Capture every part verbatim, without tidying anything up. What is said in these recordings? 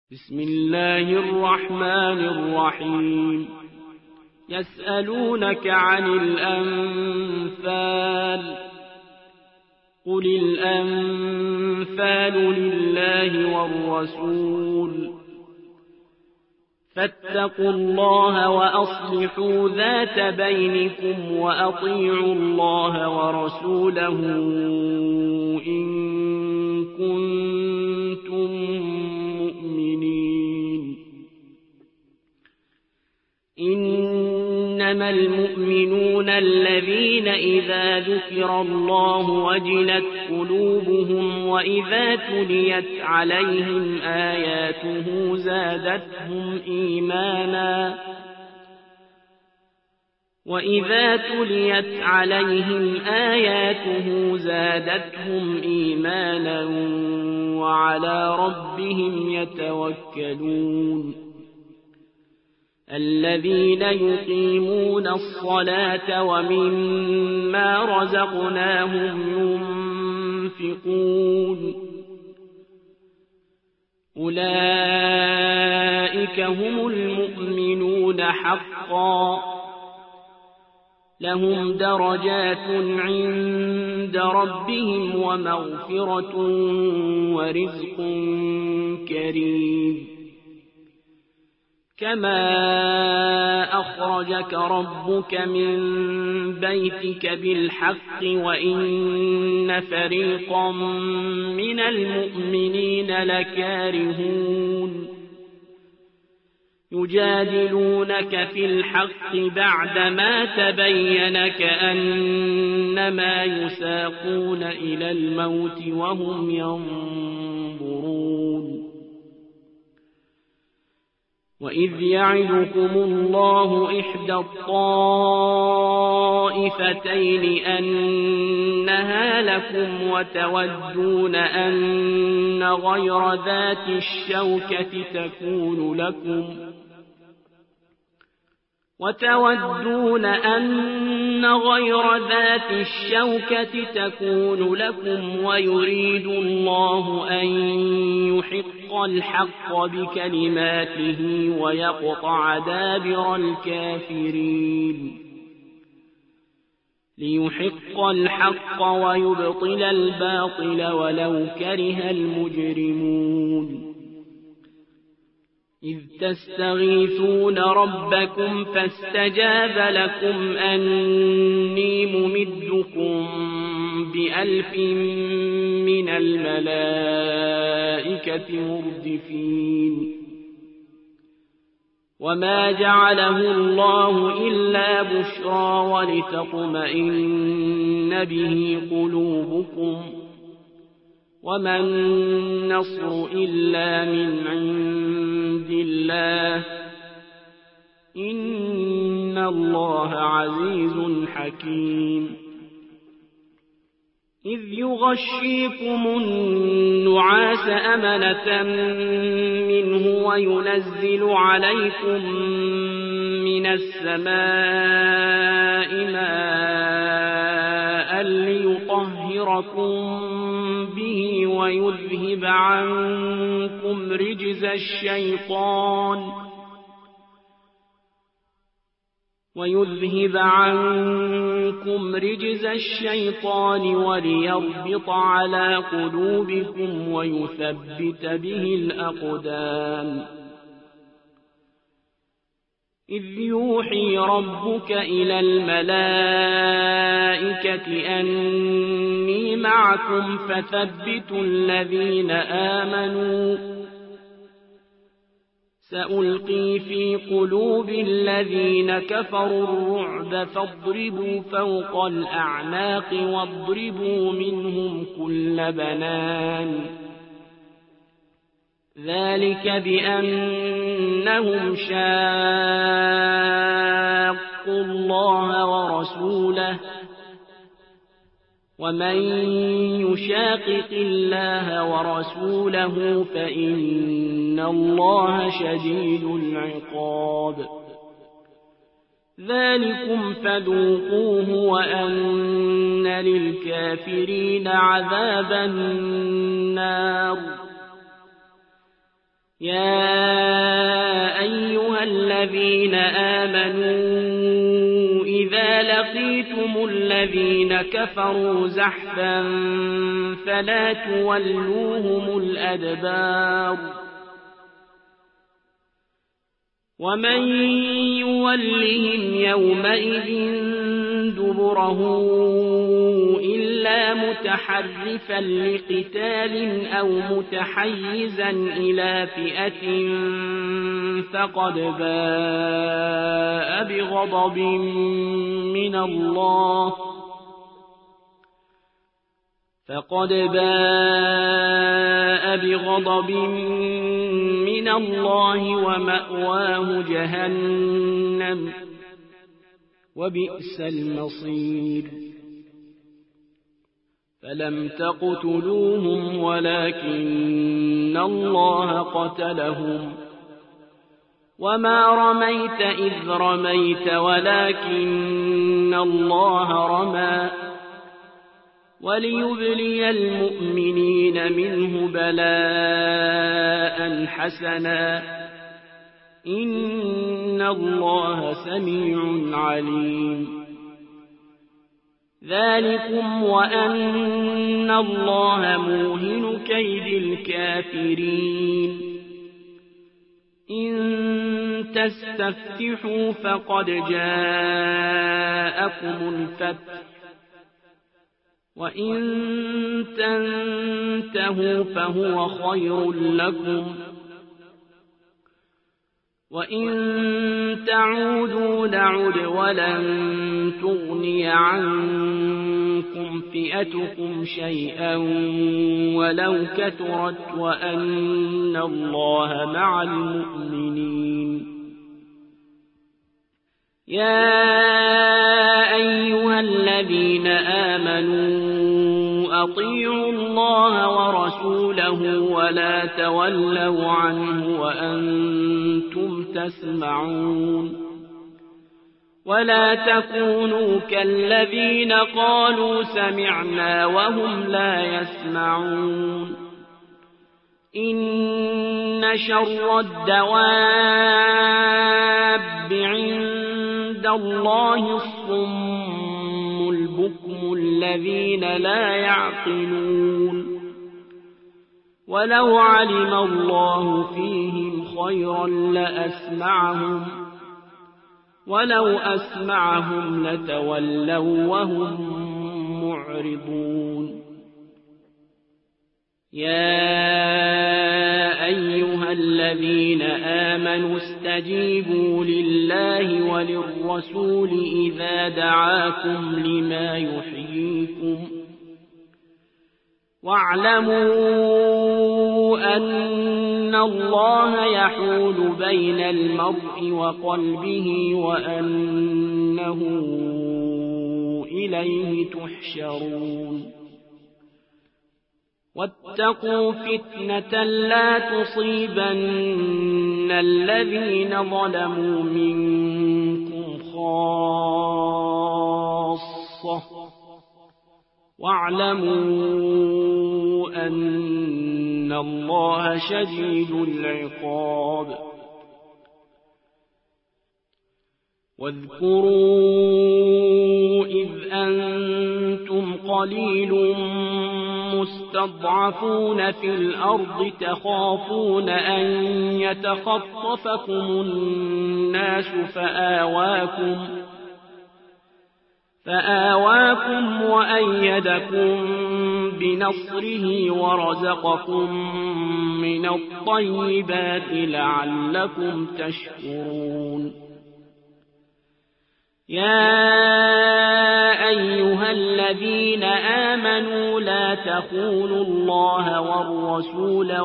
بسم الله الرحمن الرحيم. يسألونك عن الأنفال قل الأنفال لله والرسول فاتقوا الله وأصلحوا ذات بينكم وأطيعوا الله ورسوله إن كنتم مؤمنين. إنما المؤمنون الذين إذا ذكر الله وجلت قلوبهم وإذا تليت عليهم آياته زادتهم إيمانا وإذا تليت عليهم آياته زادتهم إيمانا وعلى ربهم يتوكلون. الذين يقيمون الصلاة ومما رزقناهم ينفقون أولئك هم المؤمنون حقا لهم درجات عند ربهم ومغفرة ورزق كريم. كما أخرجك ربك من بيتك بالحق وإن فريقا من المؤمنين لكارهون يجادلونك في الحق بعدما تبين كأنما يساقون إلى الموت وهم ينظرون. وإذ يعدكم الله إحدى الطائفتين أنها لكم وتودون أن غير ذات الشوكة تكون لكم وتودون أن غير ذات الشوكة تكون لكم ويريد الله أن يحق الحق بكلماته ويقطع دابر الكافرين. ليحق الحق ويبطل الباطل ولو كره المجرمون. إذ تستغيثون ربكم فاستجاب لكم أني ممدكم بألف من الملائكة مردفين. وما جعله الله إلا بشرى ولتطمئن به قلوبكم وما النصر إلا من عند الله إن الله عزيز حكيم. إذ يغشيكم النعاس أمنة منه وينزل عليكم من السماء ماء ليطهركم به ويذهب عنكم رجز الشيطان ويذهب عنكم رجز الشيطان وليربط على قلوبكم ويثبت به الأقدام. إذ يوحي ربك إلى الملائكة أني معكم فثبتوا الذين آمنوا سألقي في قلوب الذين كفروا الرعب فاضربوا فوق الأعناق واضربوا منهم كل بنان. ذلك بأنهم شاقوا الله ورسوله ومن يشاقق الله ورسوله فإن الله شديد العقاب. ذلكم فذوقوه وأن للكافرين عذاب النار. يا أيها الذين آمنوا إذا لقيتم الذين كفروا زحفا فلا تولوهم الأدبار ومن يولهم يومئذ دبره إلا متحرفا لقتال أو متحيزا إلى فئة فقد باء بغضب من الله فقد باء بغضب من الله ومأواه جهنم وبئس المصير فلم تقتلوهم ولكن الله قتلهم وما رميت إذ رميت ولكن الله رمى وليبلي المؤمنين منه بلاء حسنا إن الله سميع عليم ذلكم وأن الله موهن كيد الكافرين إن تستفتحوا فقد جاءكم الفتح وإن تنتهوا فهو خير لكم وإن تعودوا نعد ولن تغني عنكم فئتكم شيئا ولو كثرت وأن الله مع المؤمنين يا أيها الذين آمنوا أطيعوا الله ورسوله ولا تولوا عنه وأنتم تسمعون ولا تكونوا كالذين قالوا سمعنا وهم لا يسمعون إن شر الدواب عند الله الصم البكم الذين لا يعقلون ولو علم الله فيهم خيرا لأسمعهم ولو أسمعهم لتولوا وهم معرضون يا أيها الذين آمنوا استجيبوا لله وللرسول إذا دعاكم لما يحييكم واعلموا أن الله يحول بين المرء وقلبه وأنه إليه تحشرون واتقوا فتنة لا تصيبن الذين ظلموا منكم خاصة واعلموا أن الله شديد العقاب واذكروا إذ أنتم قليل مستضعفون في الأرض تخافون أن يتخطفكم الناس فآواكم فآواكم وأيدكم بنصره ورزقكم من الطيبات لعلكم تشكرون يا أيها الذين آمنوا لا تخونوا الله والرسول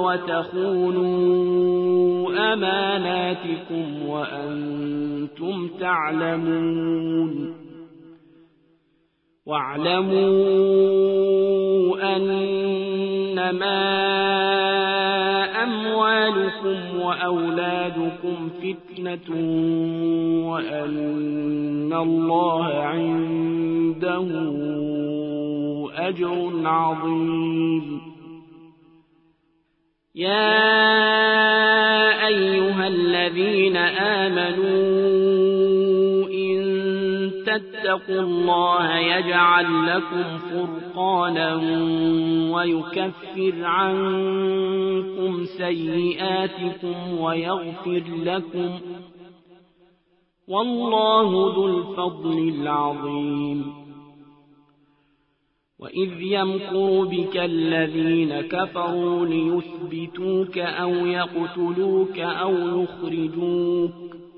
وتخونوا أماناتكم وأنتم تعلمون واعلموا أنما أموالكم وأولادكم فتنة وأن الله عنده أجر عظيم يا الذين آمنوا إن تتقوا الله يجعل لكم فرقانا ويكفر عنكم سيئاتكم ويغفر لكم والله ذو الفضل العظيم وإذ يمكر بك الذين كفروا ليثبتوك أو يقتلوك أو يخرجوك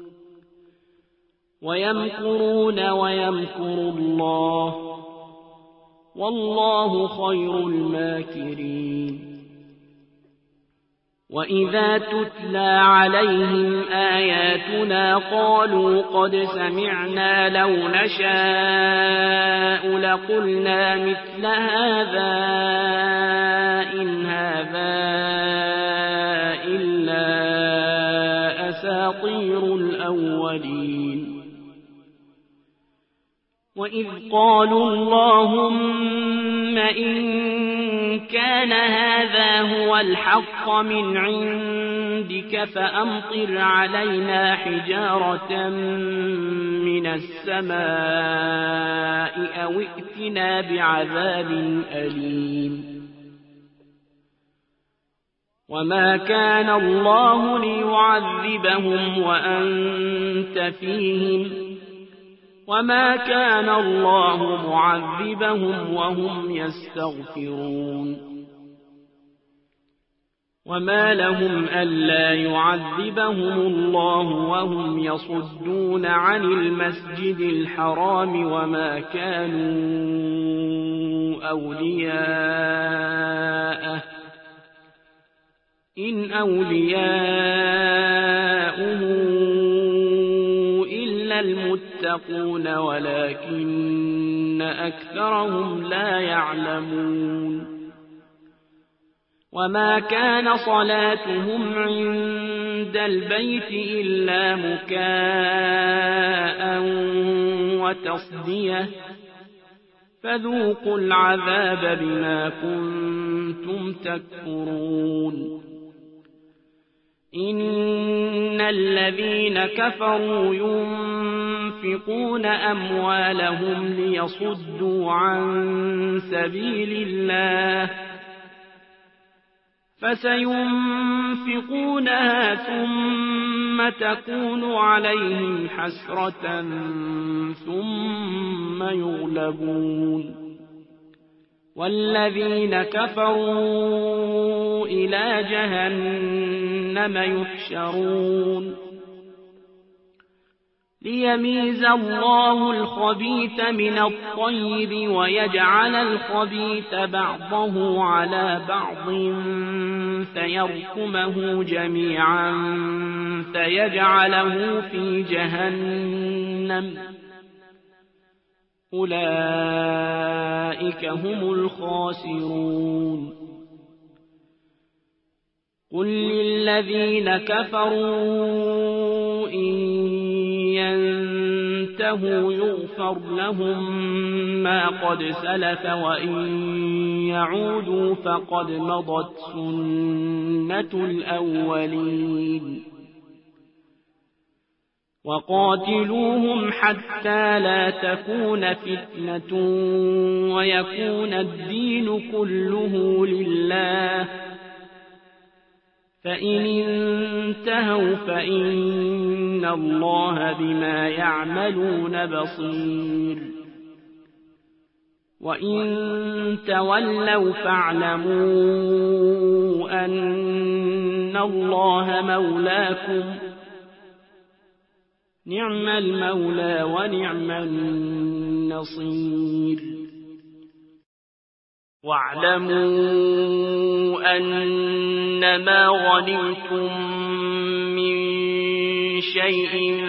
ويمكرون ويمكر الله والله خير الماكرين وإذا تتلى عليهم آياتنا قالوا قد سمعنا لو نشاء لقلنا مثل هذا إن هذا إلا أساطير الأولين وإذ قالوا اللهم إن كان هذا هو الحق من عندك فأمطر علينا حجارة من السماء أو ائتنا بعذاب أليم وما كان الله ليعذبهم وأنت فيهم وما كان الله معذبهم وهم يستغفرون وما لهم ألا يعذبهم الله وهم يصدون عن المسجد الحرام وما كانوا أولياءه إن أولياؤه المتقون ولكن أكثرهم لا يعلمون وما كان صلاتهم عند البيت إلا مكاء وتصدية فذوقوا العذاب بما كنتم تكفرون إن الذين كفروا ينفقون أموالهم ليصدوا عن سبيل الله فسينفقونها ثم تكون عليهم حسرة ثم يغلبون والذين كفروا إلى جهنم يحشرون ليميز الله الخبيث من الطيب ويجعل الخبيث بعضه على بعض فيركمه جميعا فيجعله في جهنم أولئك هم الخاسرون قل للذين كفروا إن ينتهوا يغفر لهم ما قد سلف وإن يعودوا فقد مضت سنة الأولين وقاتلوهم حتى لا تكون فتنة ويكون الدين كله لله فإن انتهوا فإن الله بما يعملون بصير وإن تولوا فاعلموا أن الله مولاكم نعم المولى ونعم النصير واعلموا أنما غنمتم من شيء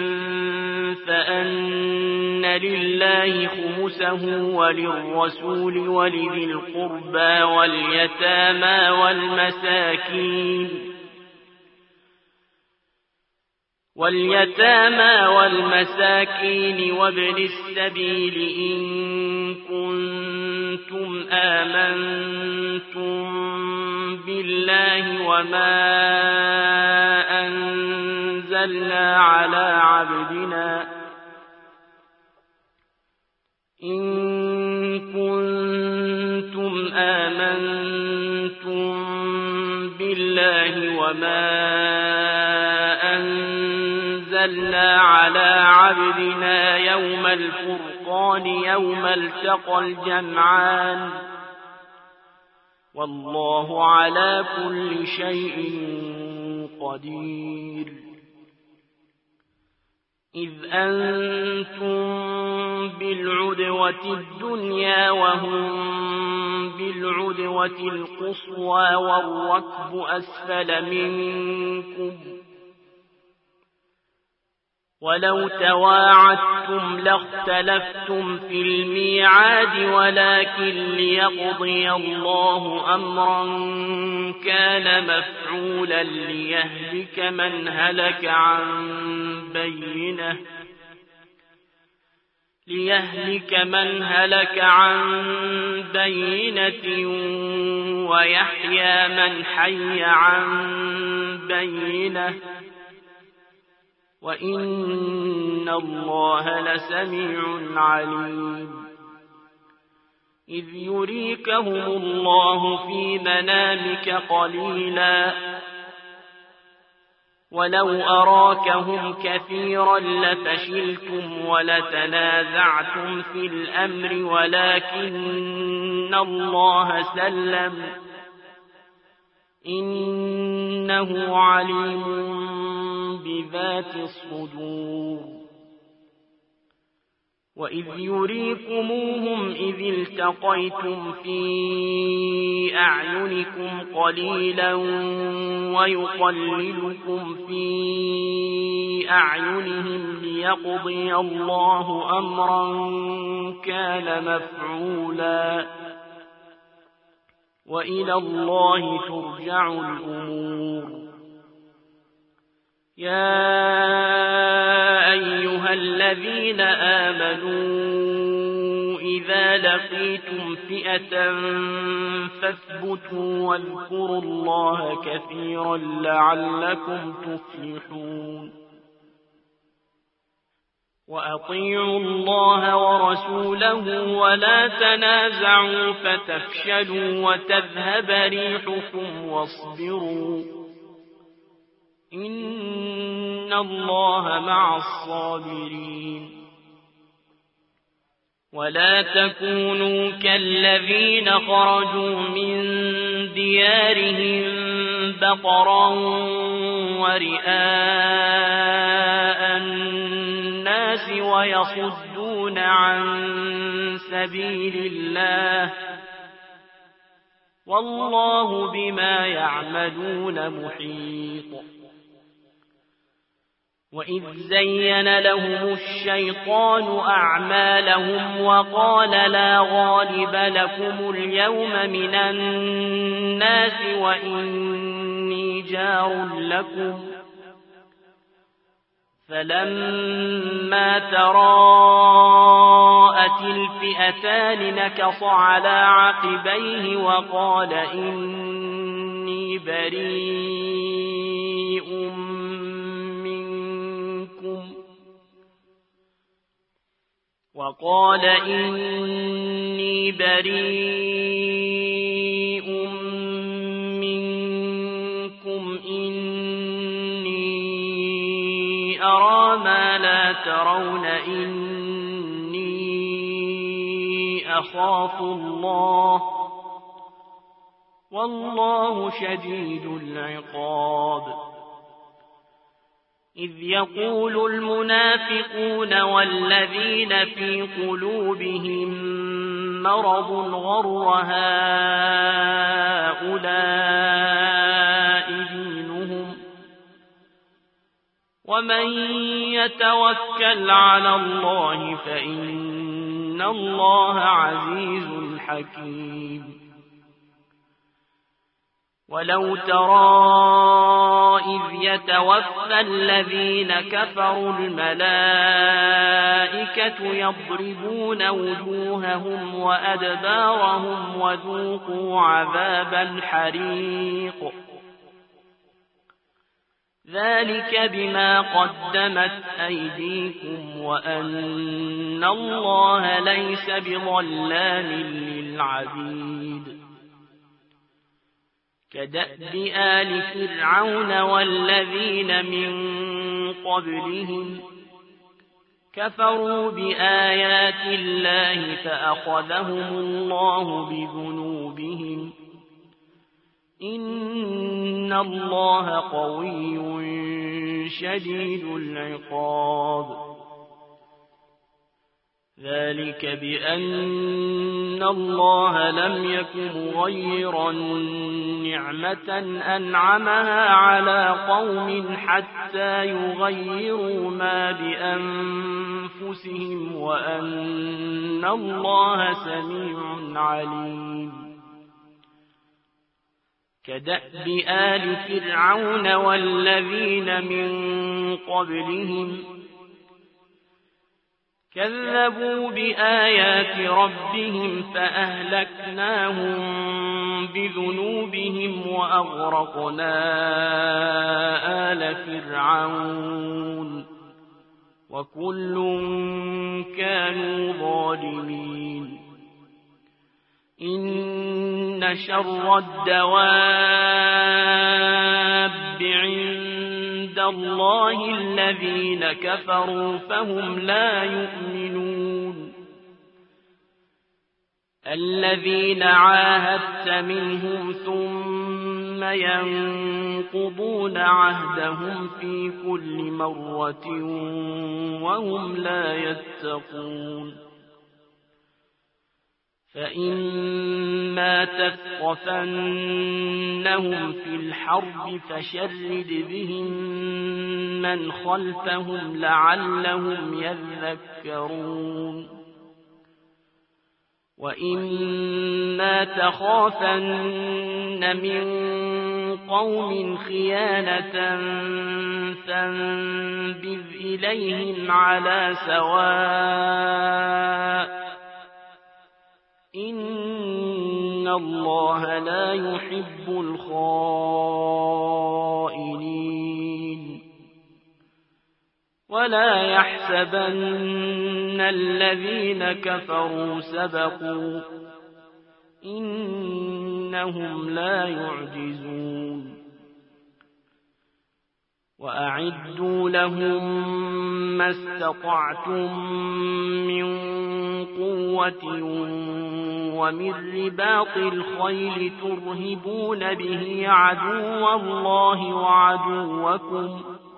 فأن لله خمسه وللرسول ولذي القربى واليتامى والمساكين واليتامى والمساكين وابن السبيل إن كنتم آمنتم بالله وما أنزل أنزلنا على عبدنا إن كنتم آمنتم بالله وما أنزلنا على عبدنا يوم الفرقان يوم التقى الجمعان والله على كل شيء قدير إذ أنتم بالعدوة الدنيا وهم بالعدوة القصوى والركب أسفل منكم ولو تواعدتم لاختلفتم في الميعاد ولكن ليقضي الله أمرا كان مفعولا ليهلك من هلك عن بينه ليهلك من هلك عن بينة ويحيى من حي عن بينة وإن الله لسميع عليم إذ يريكهم الله في منامك قليلا ولو أراكهم كثيرا لفشلتم ولتنازعتم في الأمر ولكن الله سلم إنه عليم بذات الصدور وإذ يريكموهم إذ التقيتم في أعينكم قليلا ويقللكم في أعينهم ليقضي الله أمرا كان مفعولا وإلى الله ترجع الأمور يا أيها الذين آمنوا إذا لقيتم فئة فاثبتوا واذكروا الله كثيرا لعلكم تفلحون وأطيعوا الله ورسوله ولا تنازعوا فتفشلوا وتذهب ريحكم واصبروا إن الله مع الصابرين ولا تكونوا كالذين خرجوا من ديارهم بطرا ورئاء الناس ويصدون عن سبيل الله والله بما يعملون محيط وإذ زين لهم الشيطان أعمالهم وقال لا غالب لكم اليوم من الناس وإني جار لكم فلما تراءت الفئتان نكص على عقبيه وقال إني بريء وقال إني بريء منكم إني أرى ما لا ترون إني أخاف الله والله شديد العقاب إذ يقول المنافقون والذين في قلوبهم مرض غر هؤلاء دينهم ومن يتوكل على الله فإن الله عزيز حكيم ولو ترى إذ يتوفى الذين كفروا الملائكة يضربون وجوههم وأدبارهم وذوقوا عذاب الحريق ذلك بما قدمت أيديكم وأن الله ليس بظلام للعبيد كدأب آل فرعون والذين من قبلهم كفروا بآيات الله فأخذهم الله بذنوبهم إن الله قوي شديد العقاب ذلك بأن الله لم يكن مغيرا نعمة أنعمها على قوم حتى يغيروا ما بأنفسهم وأن الله سميع عليم كدأب آل فرعون والذين من قبلهم كذبوا بآيات ربهم فأهلكناهم بذنوبهم وأغرقنا آل فرعون وكل كانوا ظالمين إن شر الدواب عند الله الذين كفروا فهم لا يؤمنون الذين عاهدت منهم ثم ينقضون عهدهم في كل مرة وهم لا يتقون فإما تثقفنهم في الحرب فشرد بهم من خلفهم لعلهم يذكرون وإما تخافن من قوم خيانة فانبذ إليهم على سواء إن الله لا يحب الخائنين ولا يحسبن الذين كفروا سبقوا إنهم لا يعجزون وأعدوا لهم ما استطعتم من قوة ومن رباط الخيل ترهبون به عدو الله وعدوكم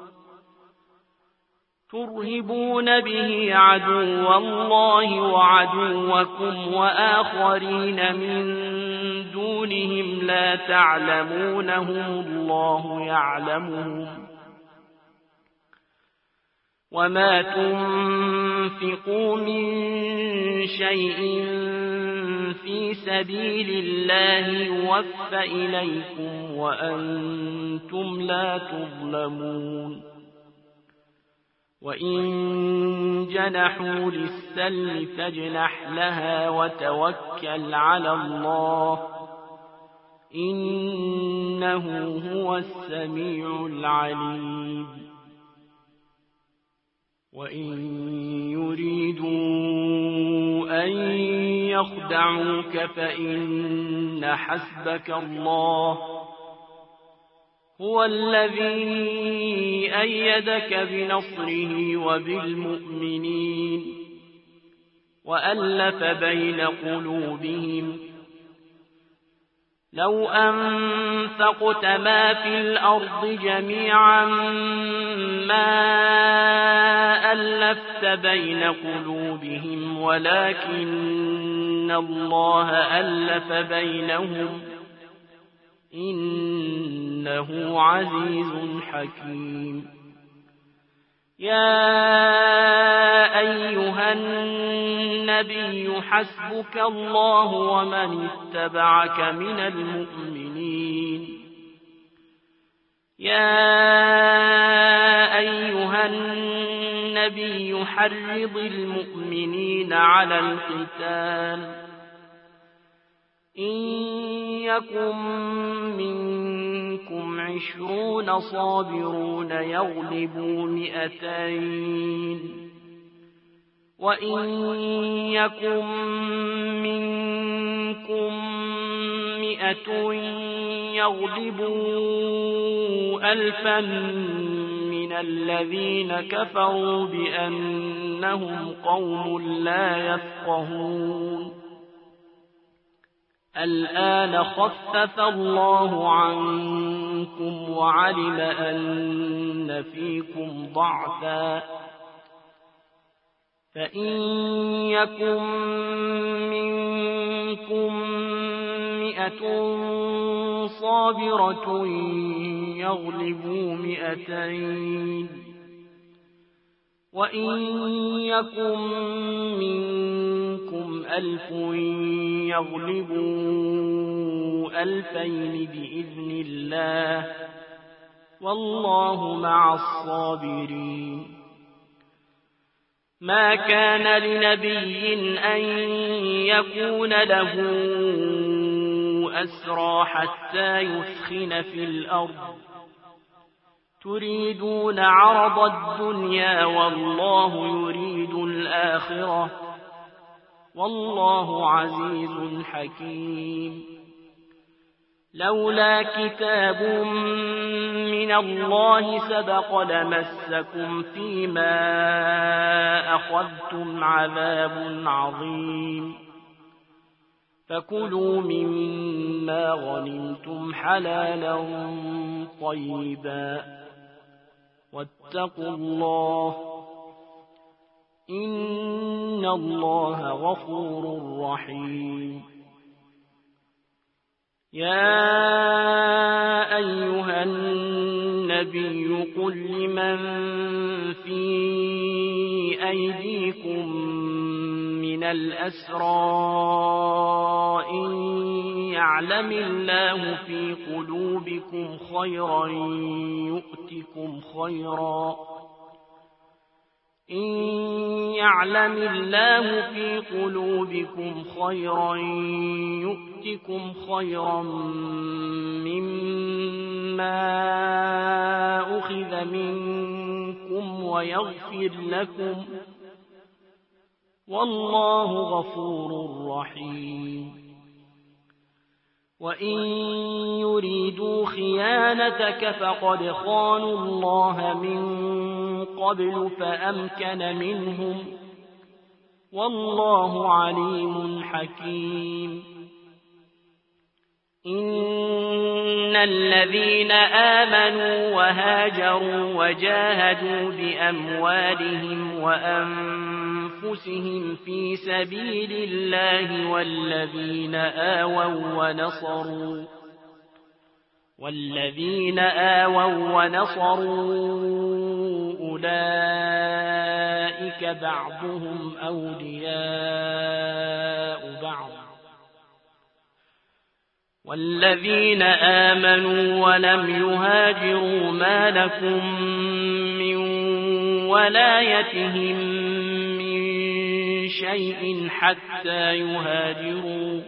ترهبون به عدو الله وعدوكم وآخرين من دونهم لا تعلمونهم الله يعلمهم وما تنفقوا من شيء في سبيل الله يوفى إليكم وأنتم لا تظلمون وإن جنحوا للسلم فاجنح لها وتوكل على الله إنه هو السميع العليم وإن يريدوا أن يخدعوك فإن حسبك الله هو الذي أيدك بنصره وبالمؤمنين وألف بين قلوبهم لو أنفقت ما في الأرض جميعا ما ألفت بين قلوبهم ولكن الله ألف بينهم إنه عزيز حكيم يا أيها النبي حسبك الله ومن اتبعك من المؤمنين يا أيها النبي حرض المؤمنين على القتال إن يكن منكم عشرون صابرون يغلبوا مئتين وإن يكن منكم مئة يغلبوا ألفا من الذين كفروا بأنهم قوم لا يفقهون الآن خفف الله عنكم وعلم أن فيكم ضعفا فإن يكن منكم مئة صابرة يغلبوا مئتين وإن يكن منكم ألف يغلبوا ألفين بإذن الله والله مع الصابرين ما كان لنبي أن يكون له أسرى حتى يثخن في الأرض تريدون عرض الدنيا والله يريد الآخرة والله عزيز حكيم لولا كتاب من الله سبق لمسكم فيما أخذتم عذاب عظيم فكلوا مما غنمتم حلالا طيبا واتقوا الله إن الله غفور رحيم يا أيها النبي قل لمن في أيديكم من الأسرى إن يعلم الله في قلوبكم خيرا يؤتكم خيرا إن يعلم الله في قلوبكم خيرا يؤتكم خيرا مما أخذ منكم ويغفر لكم والله غفور رحيم وإن يريدوا خيانتك فقد خانوا الله من قبل فأمكن منهم والله عليم حكيم إن الذين آمنوا وهاجروا وجاهدوا بأموالهم وأنفسهم في سبيل الله والذين آووا ونصروا والذين آووا ونصروا أولئك بعضهم أولياء بعض والذين آمنوا ولم يهاجروا ما لكم من ولايتهم من شيء حتى يهاجروا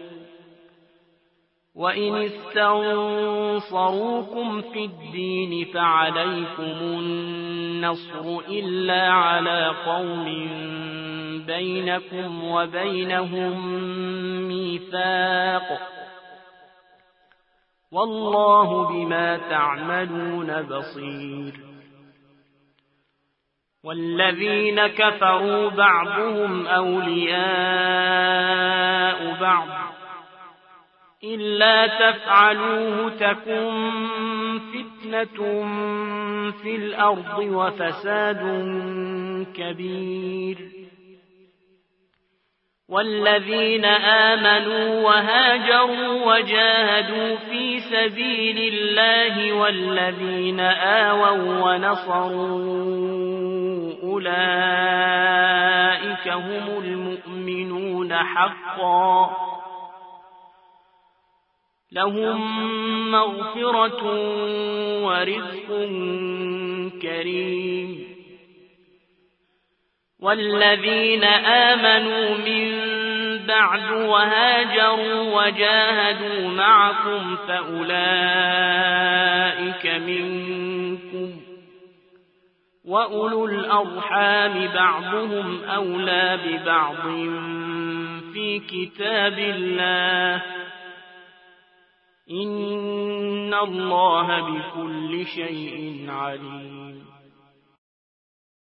وإن استنصروكم في الدين فعليكم النصر إلا على قوم بينكم وبينهم ميثاق والله بما تعملون بصير والذين كفروا بعضهم أولياء بعض إلا تفعلوه تكن فتنة في الأرض وفساد كبير والذين آمنوا وهاجروا وجاهدوا في سبيل الله والذين آووا ونصروا أولئك هم المؤمنون حقا لهم مغفرة ورزق كريم والذين آمنوا من بعد وهاجروا وجاهدوا معكم فأولئك منكم، وأولو الأرحام بعضهم أولى ببعض في كتاب الله، إن الله بكل شيء عليم.